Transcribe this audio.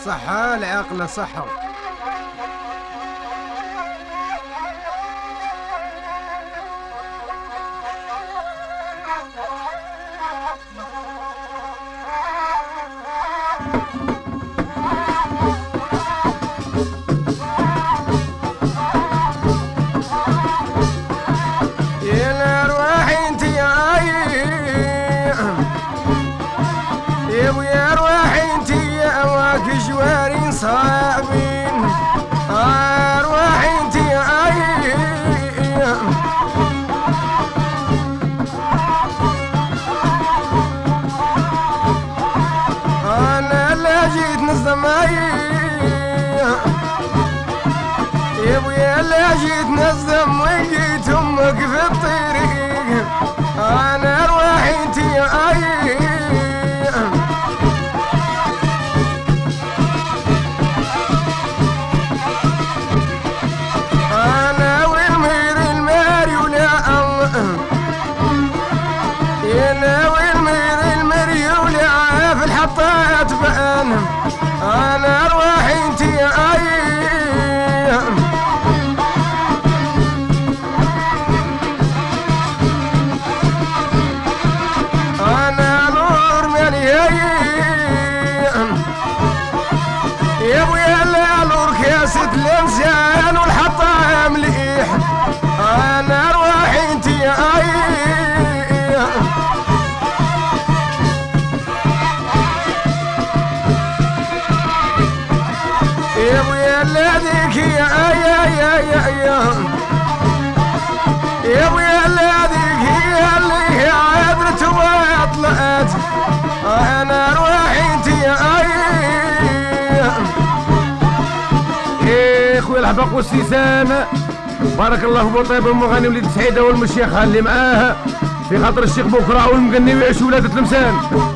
الصحة العقل صحة. جوارين صعبين أرواحي انتي أنا لا جيت نصدم يا ابويا لا جيت نصدم وجيت امك في الطريق أنا أرواحي انتي حطيت بأنهم أنا أرواحي انتي أنا نور مليان يا ابويا لا نور كاسة الإنسان والحطة مليح أنا أرواحي انتي يا ابويا الذيك يا ابويا الذيك هي اللي عبرت وطلعت انا روحي انتي يا خويا الحبق والسيسان بارك الله في بوطيب المغني وليد سعيده والمشيخه اللي معاه في خاطر الشيخ بكره والمغني ويعيش ولاده تلمسان.